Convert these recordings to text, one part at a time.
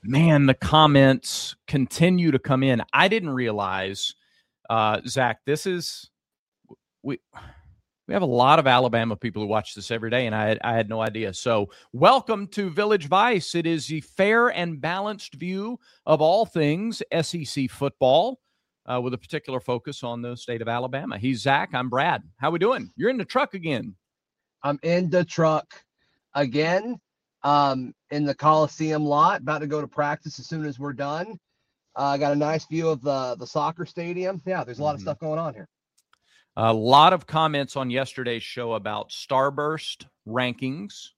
Man, the comments continue to come in. I didn't realize, Zach, we have a lot of Alabama people who watch this every day, and I had no idea. So welcome to Village Vice. It is the fair and balanced view of all things SEC football, with a particular focus on the state of Alabama. He's Zach. I'm Brad. How we doing? You're in the truck again. I'm in the truck again, in the Coliseum lot, about to go to practice as soon as we're done. I got a nice view of the soccer stadium. Yeah, there's a lot of stuff going on here. A lot of comments on yesterday's show about Starburst rankings.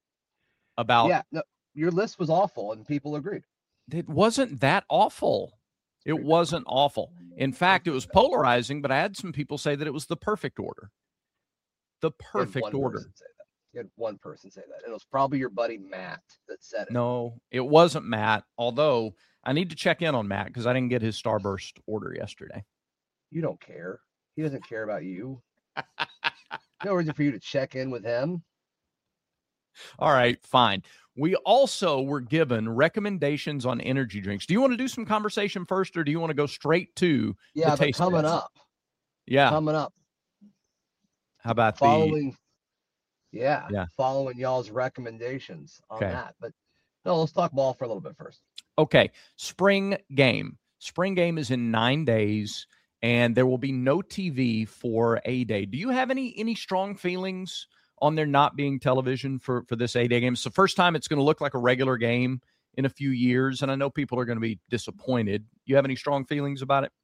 Your list was awful, and people agreed. It wasn't that awful. It wasn't awful. In fact, it was polarizing, but I had some people say that it was the perfect order. The perfect order. You had one person say that. It was probably your buddy Matt that said it. No, it wasn't Matt, although I need to check in on Matt because I didn't get his Starburst order yesterday. You don't care. He doesn't care about you. No reason for you to check in with him. All right, fine. We also were given recommendations on energy drinks. Do you want to do some conversation first, or do you want to go straight to the taste coming test? up? Yeah. Coming up. How about following y'all's recommendations on that. But no, let's talk ball for a little bit first. Okay. Spring game. Spring game is in 9 days, and there will be no TV for A-Day. Do you have any strong feelings on there not being television for this A-Day game? It's the first time it's going to look like a regular game in a few years, and I know people are going to be disappointed. You have any strong feelings about it?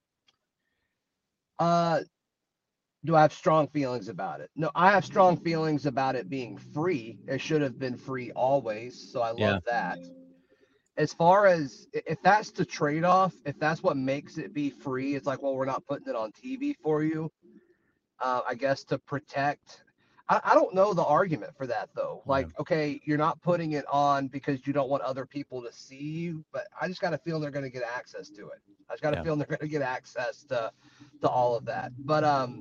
Do I have strong feelings about it? No, I have strong feelings about it being free. It should have been free always, so I love that. As far as if that's the trade-off, if that's what makes it be free, it's like, well, we're not putting it on TV for you. I guess to protect. I don't know the argument for that, though. Like, okay, you're not putting it on because you don't want other people to see you, but I just got a feeling they're going to get access to it. I just got a feeling they're going to get access to all of that. But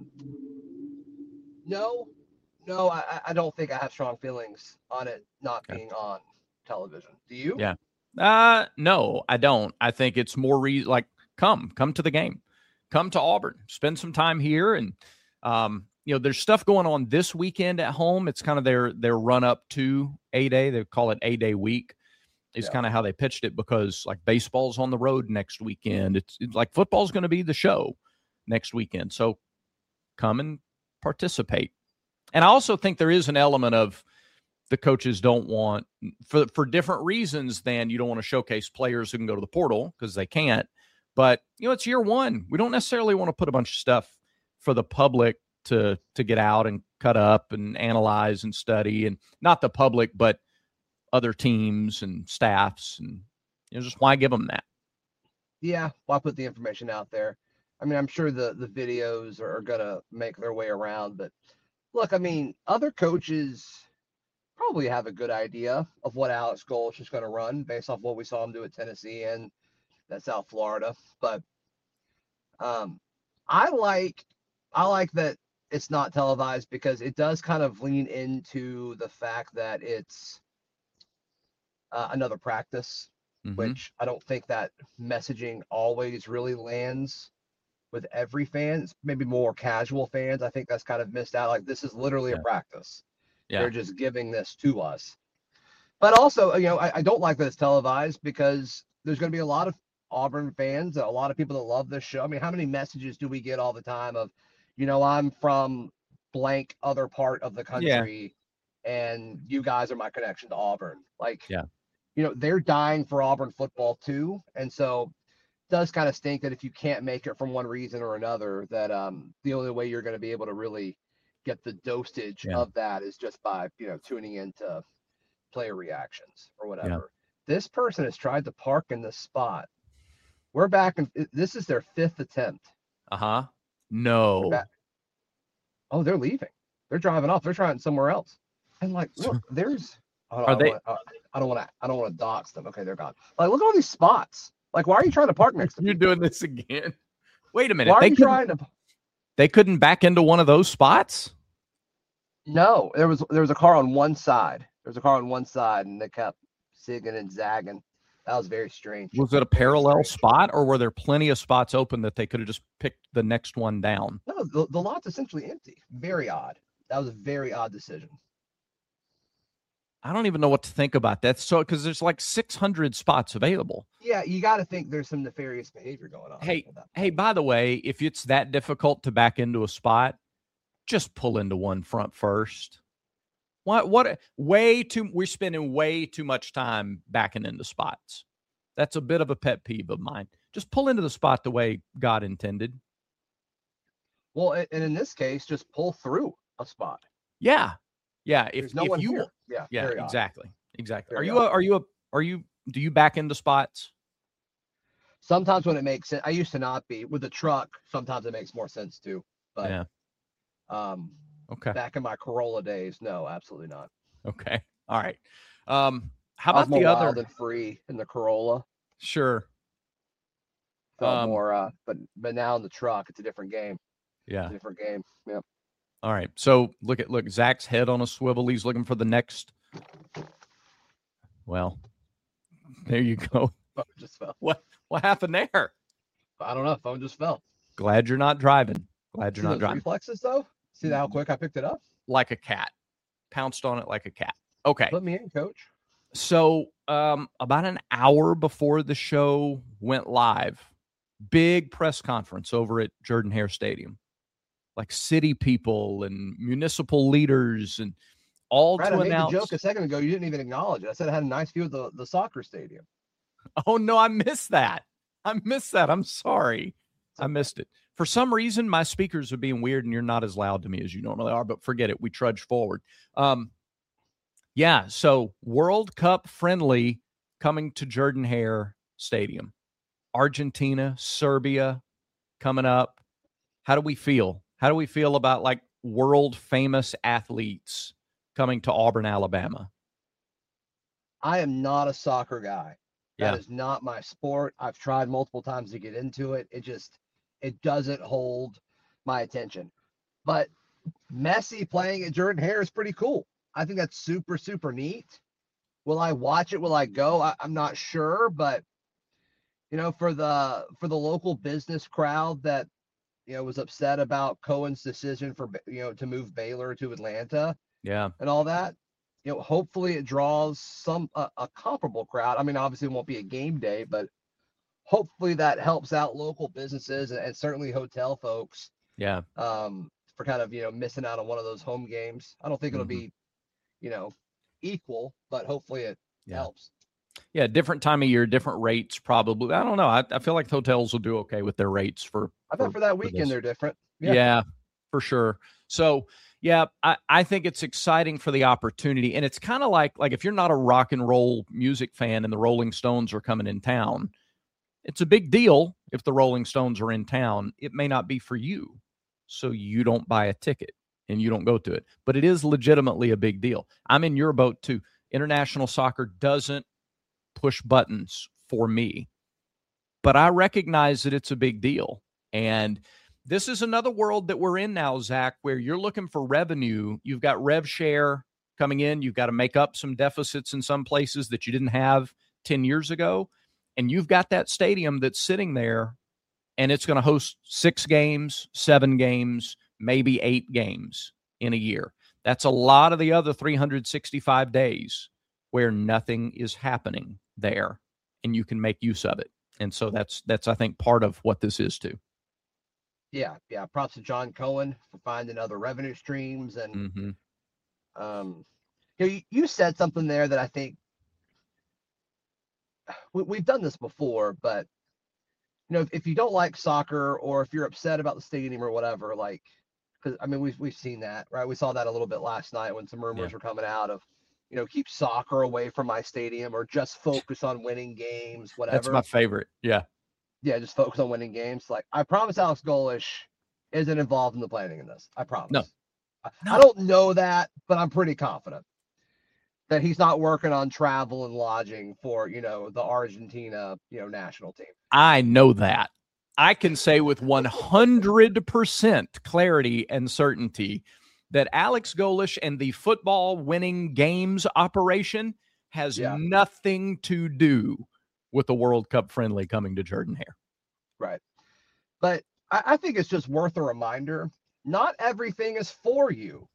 no, I don't think I have strong feelings on it not being on television. Do you? Yeah. No, I don't. I think it's more like come to the game, come to Auburn, spend some time here, and there's stuff going on this weekend at home. It's kind of their run up to A-Day. They call it A-Day week. Is kind of how they pitched it, because like baseball's on the road next weekend. It's like football's going to be the show next weekend. So come and participate. And I also think there is an element of the coaches don't want, for different reasons than you don't want to showcase players who can go to the portal because they can't. But, it's year one. We don't necessarily want to put a bunch of stuff for the public to get out and cut up and analyze and study, and not the public, but other teams and staffs, and just why give them that? Yeah, why put the information out there? I mean, I'm sure the videos are gonna make their way around, but look, I mean, other coaches probably have a good idea of what Alex Golesh is going to run based off what we saw him do at Tennessee and that South Florida. But I like that it's not televised, because it does kind of lean into the fact that it's another practice, which I don't think that messaging always really lands with every fan. It's maybe more casual fans. I think that's kind of missed out. Like, this is literally a practice. Yeah. They're just giving this to us. But also, I don't like that it's televised, because there's going to be a lot of Auburn fans, a lot of people that love this show. I mean, how many messages do we get all the time of, I'm from blank other part of the country, and you guys are my connection to Auburn. Like, they're dying for Auburn football too. And so it does kind of stink that if you can't make it from one reason or another, that the only way you're going to be able to really get the dosage of that is just by, tuning into player reactions or whatever. Yeah. This person has tried to park in this spot. We're back, and this is their fifth attempt. No. Oh, they're leaving. They're driving off. They're trying somewhere else. And like, look, there's. I don't want to dox them. Okay, they're gone. Like, look at all these spots. Like, why are you trying to park next to me? You're doing this again. Wait a minute. Why are you trying to? They couldn't back into one of those spots? No, there was a car on one side. There was a car on one side, and they kept zigging and zagging. That was very strange. Was it a parallel spot, or were there plenty of spots open that they could have just picked the next one down? No, the lot's essentially empty. Very odd. That was a very odd decision. I don't even know what to think about that. So, because there's like 600 spots available. Yeah, you got to think there's some nefarious behavior going on. Hey, by the way, if it's that difficult to back into a spot, just pull into one front first. What? We're spending way too much time backing into spots. That's a bit of a pet peeve of mine. Just pull into the spot the way God intended. Well, and in this case, just pull through a spot. Yeah. There's no one here. Yeah, exactly. Do you back into spots? Sometimes when it makes sense. I used to not be. With the truck, sometimes it makes more sense too. But yeah. Okay. Back in my Corolla days, no, absolutely not. Okay. All right. How about the other? Wild and free in the Corolla. Sure. Felt more, but now in the truck, it's a different game. Yeah. Different game. Yeah. All right. So look, Zach's head on a swivel. He's looking for the next. Well, there you go. Phone just fell. What happened there? I don't know. Phone just fell. Glad you're not driving. Glad you're not driving. Reflexes though. See how quick I picked it up? Like a cat. Pounced on it like a cat. Okay. Let me in, coach. So about an hour before the show went live, big press conference over at Jordan-Hare Stadium. Like city people and municipal leaders and all Brad, to I announce. made the joke a second ago. You didn't even acknowledge it. I said I had a nice view of the soccer stadium. Oh, no, I missed that. I'm sorry. I missed it. For some reason, my speakers are being weird and you're not as loud to me as you normally are, but forget it. We trudge forward. Yeah, so World Cup friendly coming to Jordan-Hare Stadium. Argentina, Serbia coming up. How do we feel? How do we feel about like world famous athletes coming to Auburn, Alabama? I am not a soccer guy. Yeah. That is not my sport. I've tried multiple times to get into it. It doesn't hold my attention. But Messi playing at Jordan-Hare is pretty cool. I think that's super, super neat. Will I watch it? Will I go? I'm not sure, but for the local business crowd that was upset about Cohen's decision for to move Baylor to Atlanta, and all that, hopefully it draws a comparable crowd. I mean, obviously it won't be a game day, but hopefully that helps out local businesses and certainly hotel folks. Yeah. For kind of missing out on one of those home games. I don't think it'll be equal, but hopefully it helps. Yeah, different time of year, different rates probably. I don't know. I feel like hotels will do okay with their rates for. I bet for that weekend they're different. Yeah, for sure. So yeah, I think it's exciting for the opportunity, and it's kind of like if you're not a rock and roll music fan and the Rolling Stones are coming in town, it's a big deal if the Rolling Stones are in town. It may not be for you, so you don't buy a ticket and you don't go to it, but it is legitimately a big deal. I'm in your boat too. International soccer doesn't push buttons for me, but I recognize that it's a big deal. And this is another world that we're in now, Zach, where you're looking for revenue. You've got rev share coming in. You've got to make up some deficits in some places that you didn't have 10 years ago. And you've got that stadium that's sitting there and it's going to host 6 games, 7 games, maybe 8 games in a year. That's a lot of the other 365 days where nothing is happening there, and you can make use of it. And so that's I think part of what this is too. Yeah. Props to John Cohen for finding other revenue streams, and you said something there that I think we've done this before, but if you don't like soccer or if you're upset about the stadium or whatever, like, because I mean we've seen that, right? We saw that a little bit last night when some rumors were coming out of, keep soccer away from my stadium or just focus on winning games, whatever. That's my favorite. Yeah, just focus on winning games. Like, I promise Alex Golesh isn't involved in the planning in this. I promise. No. I don't know that, but I'm pretty confident that he's not working on travel and lodging for, the Argentina, national team. I know that. I can say with 100% clarity and certainty that Alex Golesh and the football winning games operation has nothing to do with the World Cup friendly coming to Jordan-Hare. Right. But I think it's just worth a reminder. Not everything is for you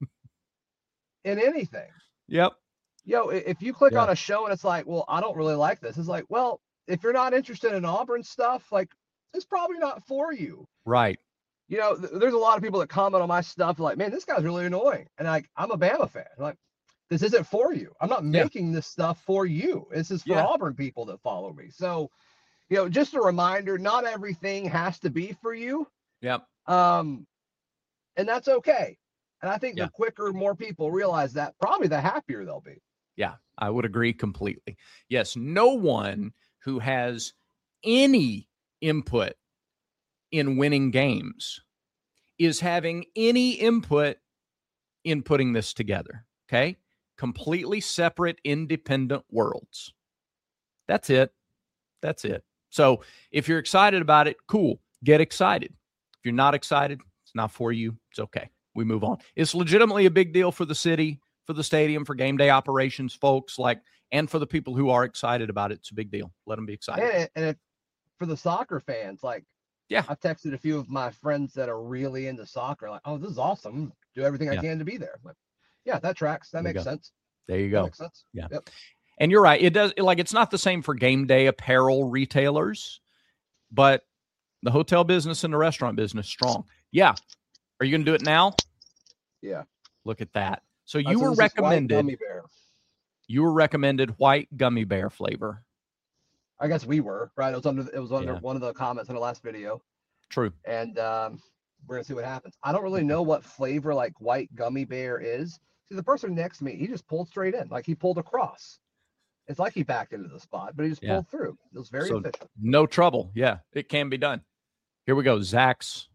in anything. Yep. If you click on a show and it's like, well, I don't really like this. It's like, well, if you're not interested in Auburn stuff, like, it's probably not for you. Right. There's a lot of people that comment on my stuff like, man, this guy's really annoying. And I'm a Bama fan. I'm like, this isn't for you. I'm not making this stuff for you. This is for Auburn people that follow me. So, just a reminder, not everything has to be for you. Yep. And that's okay. And I think the quicker more people realize that, probably the happier they'll be. Yeah, I would agree completely. Yes, no one who has any input in winning games is having any input in putting this together. Okay? Completely separate, independent worlds. That's it. That's it. So if you're excited about it, cool. Get excited. If you're not excited, it's not for you. It's okay. We move on. It's legitimately a big deal for the city, for the stadium, for game day operations, folks, and for the people who are excited about it. It's a big deal. Let them be excited. And for the soccer fans, I've texted a few of my friends that are really into soccer, like, oh, this is awesome. Do everything I can to be there. Like, yeah, that tracks. That makes sense. There you go. That makes sense. Yeah. Yep. And you're right. It does. It's not the same for game day apparel retailers, but the hotel business and the restaurant business, strong. Yeah. Are you going to do it now? Yeah. Look at that. So you were recommended. You were recommended white gummy bear flavor. I guess we were, right? It was under one of the comments in the last video. True. And we're gonna see what happens. I don't really know what flavor white gummy bear is. See, the person next to me, he just pulled straight in, like he pulled across. It's like he backed into the spot, but he just pulled through. It was very efficient. No trouble. Yeah, it can be done. Here we go. Zach's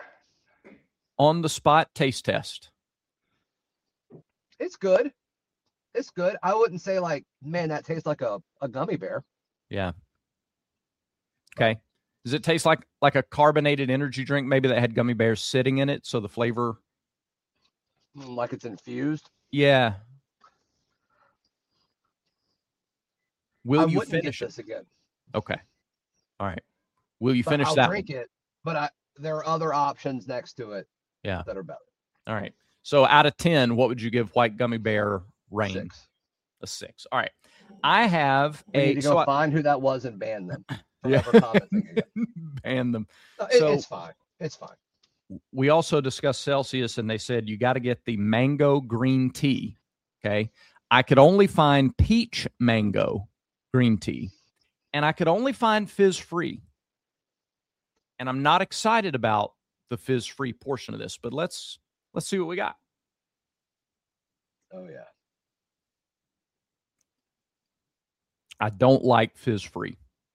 on the spot taste test. It's good. It's good. I wouldn't say man, that tastes like a gummy bear. Yeah. Okay. Does it taste like a carbonated energy drink, maybe that had gummy bears sitting in it, so the flavor? Like it's infused? Yeah. Will you finish finish this again? Okay. All right. Will you finish I'll that? I'll drink it, but there are other options next to it. Yeah. That are better. All right. So out of 10, what would you give white gummy bear rain? 6. A 6. All right. I have we need to go find who that was and ban them. Ban them. It's fine. It's fine. We also discussed Celsius, and they said you got to get the mango green tea. Okay. I could only find peach mango green tea, and I could only find fizz free. And I'm not excited about the fizz free portion of this, but let's see what we got. Oh yeah. I don't like fizz free.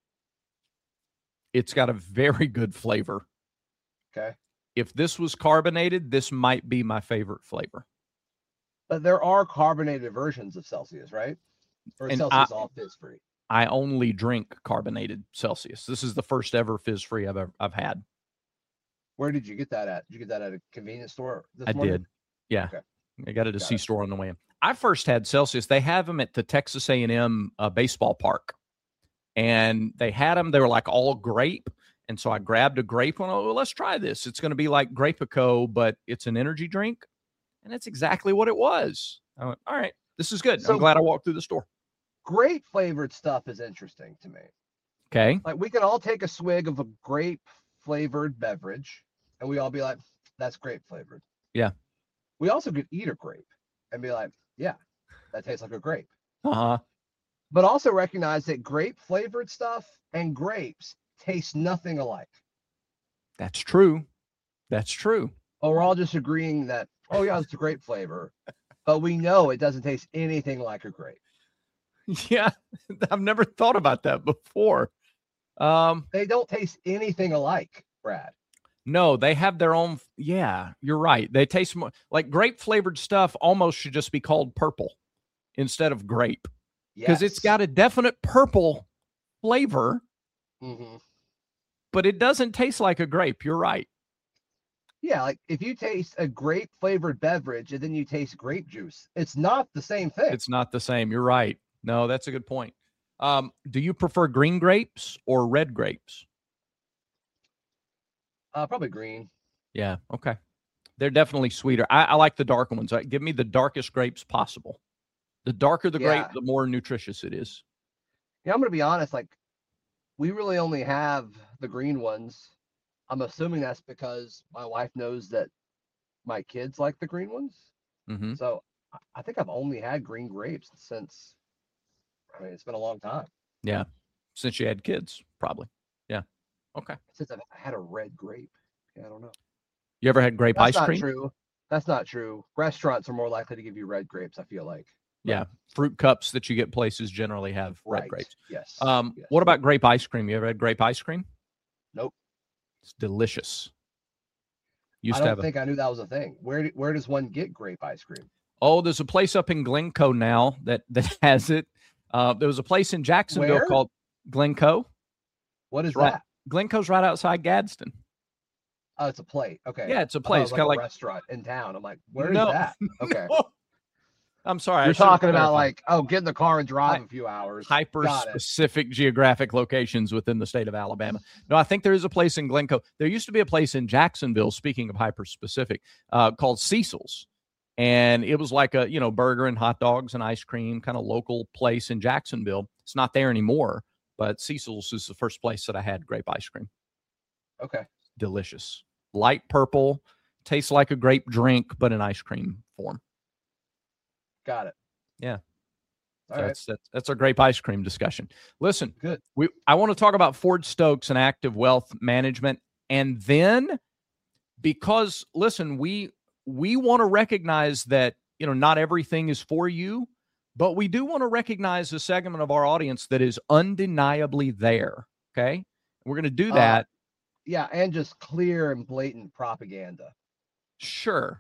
It's got a very good flavor. Okay. If this was carbonated, this might be my favorite flavor. But there are carbonated versions of Celsius, right? Or is Celsius all fizz free? I only drink carbonated Celsius. This is the first ever fizz free I've had. Where did you get that at? Did you get that at a convenience store this morning? I did. Yeah. Okay. I got it at a C-store on the way in. I first had Celsius. They have them at the Texas A&M baseball park. And they had them. They were like all grape. And so I grabbed a grape one. Oh, well, let's try this. It's going to be like Grape-A-Co, but it's an energy drink. And that's exactly what it was. I went, all right, this is good. So I'm glad I walked through the store. Grape flavored stuff is interesting to me. Okay. Like we can all take a swig of a grape flavored beverage and we all be like, that's grape flavored. Yeah. We also could eat a grape and be like, yeah, that tastes like a grape. Uh-huh. But also recognize that grape flavored stuff and grapes taste nothing alike. That's true. That's true. Oh, we're all just agreeing that, oh yeah, it's a grape flavor, but we know it doesn't taste anything like a grape. Yeah, I've never thought about that before. They don't taste anything alike, Brad. No, they have their own. Yeah, you're right. They taste more like grape flavored stuff. Almost should just be called purple instead of grape, because it's got a definite purple flavor, but it doesn't taste like a grape. You're right. Yeah, like if you taste a grape flavored beverage and then you taste grape juice, it's not the same thing. It's not the same. You're right. No, that's a good point. Do you prefer green grapes or red grapes? Probably green. Yeah. Okay. They're definitely sweeter. I like the darker ones. Give me the darkest grapes possible. The darker the grape, the more nutritious it is. Yeah, I'm going to be honest. Like, we really only have the green ones. I'm assuming that's because my wife knows that my kids like the green ones. Mm-hmm. So I think I've only had green grapes since, it's been a long time. Yeah. Since you had kids, probably. Yeah. Okay. Since I've had a red grape. Yeah, I don't know. You ever had grape ice cream? That's not true. That's not true. Restaurants are more likely to give you red grapes, I feel like. But, yeah. Fruit cups that you get places generally have red grapes. Yes. Yes. What about grape ice cream? You ever had grape ice cream? Nope. It's delicious. I don't think I knew that was a thing. Where does one get grape ice cream? Oh, there's a place up in Glencoe now that has it. There was a place in Jacksonville called Glencoe. What is that? Glencoe's right outside Gadsden. Oh, it's a place. Okay. Yeah, it's a place. Kind of like a restaurant in town. I'm like, where is that? Okay. No. I'm sorry. You're talking about like, get in the car and drive a few hours. Hyper-specific geographic locations within the state of Alabama. No, I think there is a place in Glencoe. There used to be a place in Jacksonville, speaking of hyper-specific, called Cecil's. And it was like a, burger and hot dogs and ice cream kind of local place in Jacksonville. It's not there anymore, but Cecil's is the first place that I had grape ice cream. Okay. Delicious. Light purple, tastes like a grape drink, but in ice cream form. Got it. Yeah. That's our grape ice cream discussion. Listen, good. I want to talk about Ford Stokes and active wealth management. And then because, listen, we want to recognize that, not everything is for you, but we do want to recognize a segment of our audience that is undeniably there. Okay. We're going to do that. Yeah. And just clear and blatant propaganda. Sure.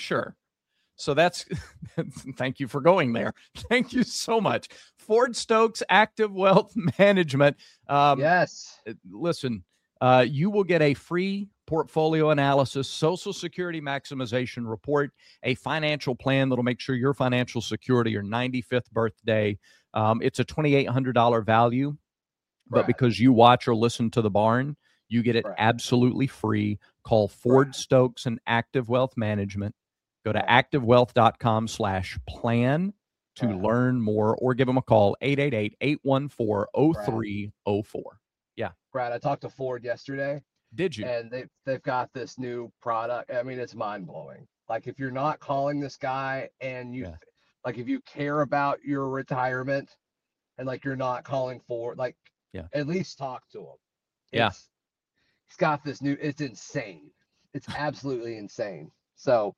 So that's, thank you for going there. Thank you so much. Ford Stokes Active Wealth Management. Yes. Listen, you will get a free portfolio analysis, Social Security maximization report, a financial plan that'll make sure your financial security, your 95th birthday. It's a $2,800 value, but because you watch or listen to the barn, you get it absolutely free. Call Ford Stokes and Active Wealth Management. Go to activewealth.com/plan to learn more, or give them a call, 888-814-0304. Yeah. Brad, I talked to Ford yesterday. Did you? And they've got this new product. I mean, it's mind blowing. Like, if you're not calling this guy and like, if you care about your retirement and like you're not calling Ford, like, at least talk to him. He's got this new, it's insane. It's absolutely insane. So,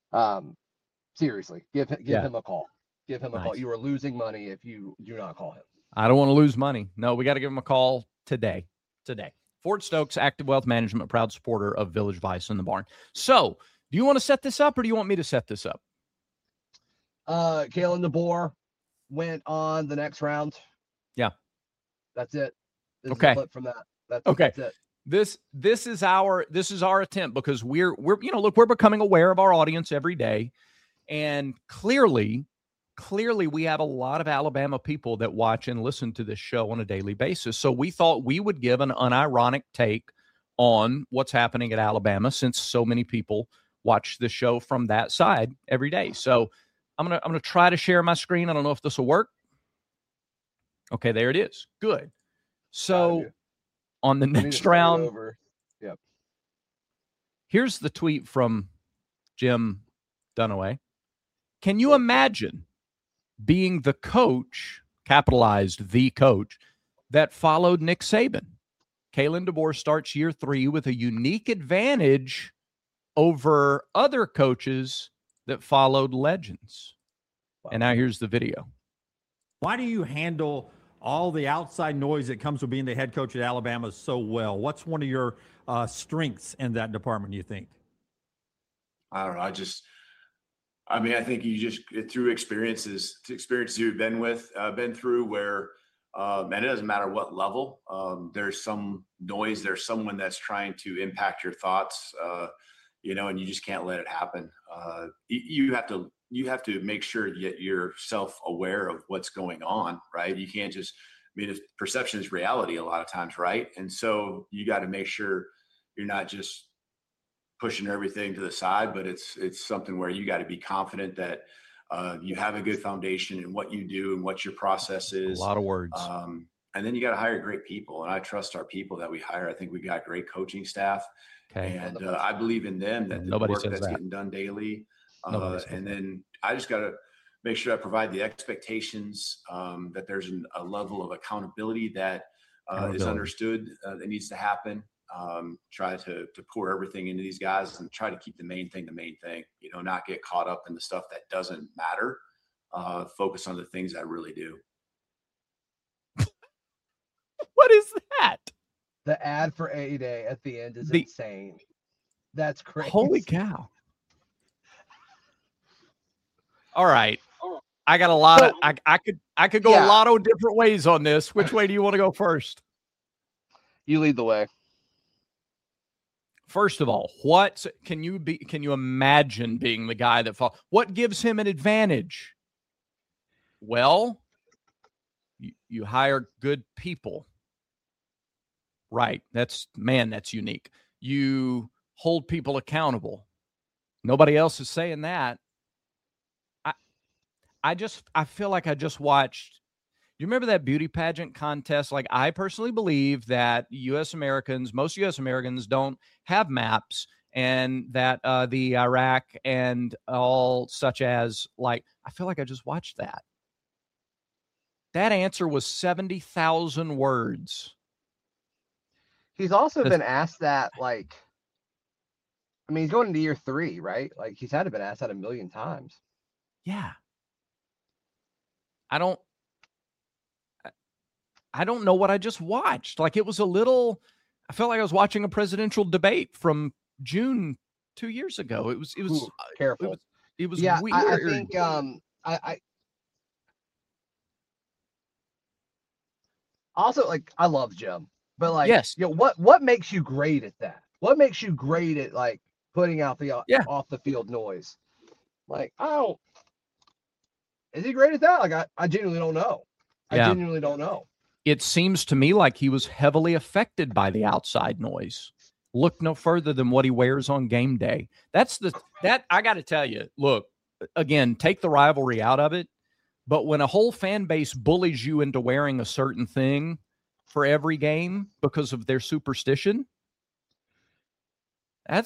seriously, give him a call. Give him a call. You are losing money if you do not call him. I don't want to lose money. No, we got to give him a call today. Ford Stokes, Active Wealth Management, proud supporter of Village Vice in the Barn. So, do you want to set this up, or do you want me to set this up? Kalen DeBoer went on the next round. Yeah. That's it. This okay. Is a clip from that. That's it. This is our attempt, because we're we're becoming aware of our audience every day, and clearly we have a lot of Alabama people that watch and listen to this show on a daily basis. So we thought we would give an unironic take on what's happening at Alabama, since so many people watch the show from that side every day. So I'm gonna try to share my screen. I don't know if this will work. Okay, there it is. Good. So on the next round, here's the tweet from Jim Dunaway. Can you imagine being the coach, capitalized the coach, that followed Nick Saban? Kalen DeBoer starts year 3 with a unique advantage over other coaches that followed legends. Wow. And now here's the video. Why do you handle all the outside noise that comes with being the head coach at Alabama so well? What's one of your strengths in that department, you think? I don't know. I think you just, through experiences you've been through, where, and it doesn't matter what level, there's some noise, there's someone that's trying to impact your thoughts, and you just can't let it happen. You have to make sure that you're self-aware of what's going on, right? You can't just mean, perception is reality a lot of times, right? And so you got to make sure you're not just pushing everything to the side, but it's something where you got to be confident that you have a good foundation in what you do and what your process is. A lot of words. And then you got to hire great people. And I trust our people that we hire. I think we got great coaching staff. Okay. And I believe in them, that the work that's getting done daily. And then I just got to make sure I provide the expectations, that there's a level of accountability that is understood that needs to happen. Try to pour everything into these guys and try to keep the main thing, not get caught up in the stuff that doesn't matter. Focus on the things that really do. What is that? The ad for A-Day at the end is insane. That's crazy. Holy cow. All right. I got a lot of I could go a lot of different ways on this. Which way do you want to go first? You lead the way. First of all, can you imagine being the guy that falls? What gives him an advantage? Well, you hire good people. Right. That's unique. You hold people accountable. Nobody else is saying that. I feel like I just watched. You remember that beauty pageant contest? Like, I personally believe that most U.S. Americans don't have maps, and that the Iraq and all such as, like, I feel like I just watched that. That answer was 70,000 words. He's also been asked that, like, I mean, he's going into year 3, right? Like, he's had to been asked that 1 million times. Yeah. I don't know what I just watched. Like, it was I felt like I was watching a presidential debate from June 2 years ago. It was careful. It was weird. I think also, like, I love Jim, but, like, yes. What makes you great at that? What makes you great at, like, putting out the off the field noise? Like, is he great at that? Like, I genuinely don't know. I genuinely don't know. It seems to me like he was heavily affected by the outside noise. Look no further than what he wears on game day. That I got to tell you, look, again, take the rivalry out of it. But when a whole fan base bullies you into wearing a certain thing for every game because of their superstition, I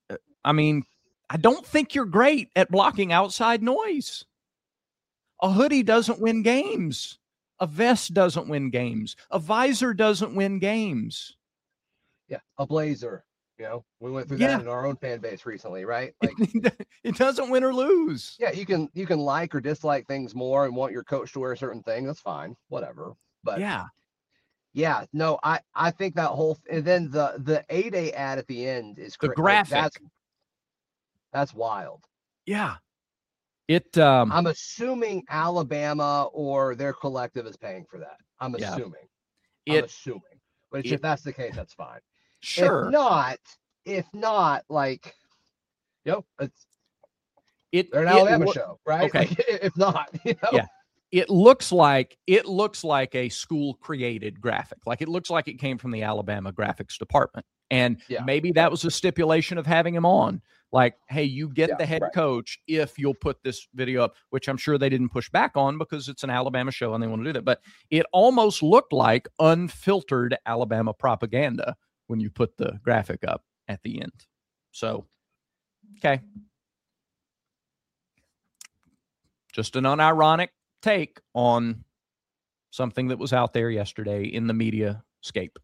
don't think you're great at blocking outside noise. A hoodie doesn't win games. A vest doesn't win games. A visor doesn't win games. Yeah, a blazer. We went through that in our own fan base recently, right? Like, it doesn't win or lose. Yeah, you can like or dislike things more and want your coach to wear a certain thing. That's fine, whatever. But no, I think that whole and then the A-Day ad at the end is the graphic. Like, that's wild. Yeah. I'm assuming Alabama or their collective is paying for that. I'm assuming. But if that's the case, that's fine. Sure. If not, like, they're an Alabama show, right? Okay. Like, if not, Yeah. It looks like a school created graphic. Like, it looks like it came from the Alabama graphics department. And maybe that was a stipulation of having him on. Like, hey, you get the head coach if you'll put this video up, which I'm sure they didn't push back on because it's an Alabama show and they want to do that. But it almost looked like unfiltered Alabama propaganda when you put the graphic up at the end. So, okay. Just an unironic take on something that was out there yesterday in the media scape.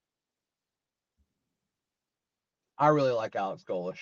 I really like Alex Golesh.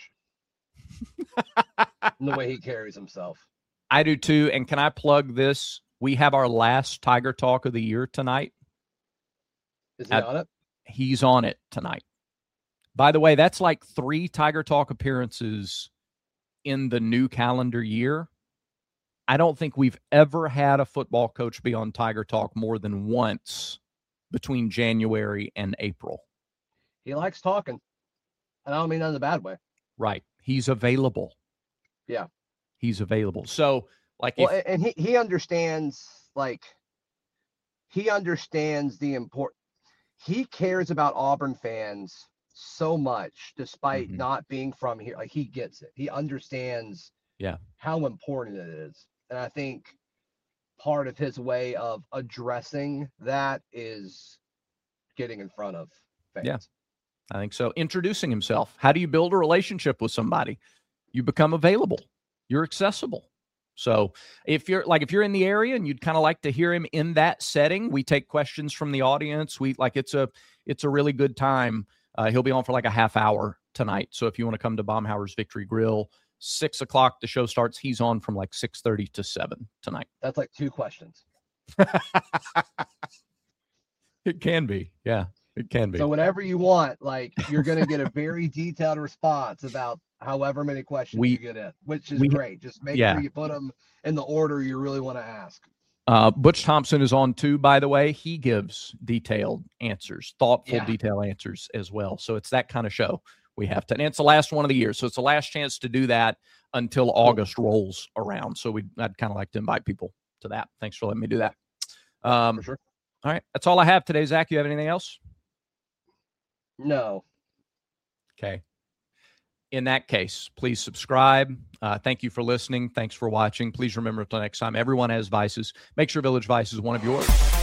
And the way he carries himself. I do too. And can I plug this? We have our last Tiger Talk of the year tonight. Is he on it? He's on it tonight. By the way, that's like 3 Tiger Talk appearances in the new calendar year. I don't think we've ever had a football coach be on Tiger Talk more than once between January and April. He likes talking. And I don't mean that in a bad way. Right. He's available. Yeah. He's available. So, like, and he understands, like, he understands the import. He cares about Auburn fans so much, despite not being from here. Like, he gets it. He understands how important it is. And I think part of his way of addressing that is getting in front of fans. Yeah, I think so. Introducing himself. How do you build a relationship with somebody? You become available. You're accessible. So if you're in the area and you'd kind of like to hear him in that setting, we take questions from the audience. It's a really good time. He'll be on for like a half hour tonight. So if you want to come to Baumhower's Victory Grill, 6 o'clock, the show starts. He's on from like 6:30 to 7 tonight. That's like 2 questions. It can be. Yeah, it can be. So whenever you want, like, you're going to get a very detailed response about however many questions you get in, which is great. Just make sure you put them in the order you really want to ask. Butch Thompson is on too, by the way. He gives detailed answers, thoughtful, detailed answers as well. So it's that kind of show we have to, and it's the last one of the year. So it's the last chance to do that until August rolls around. So I'd kind of like to invite people to that. Thanks for letting me do that. For sure. All right. That's all I have today. Zach, you have anything else? No. Okay. In that case, please subscribe. Thank you for listening. Thanks for watching. Please remember, until next time, everyone has vices. Make sure Village Vice is one of yours.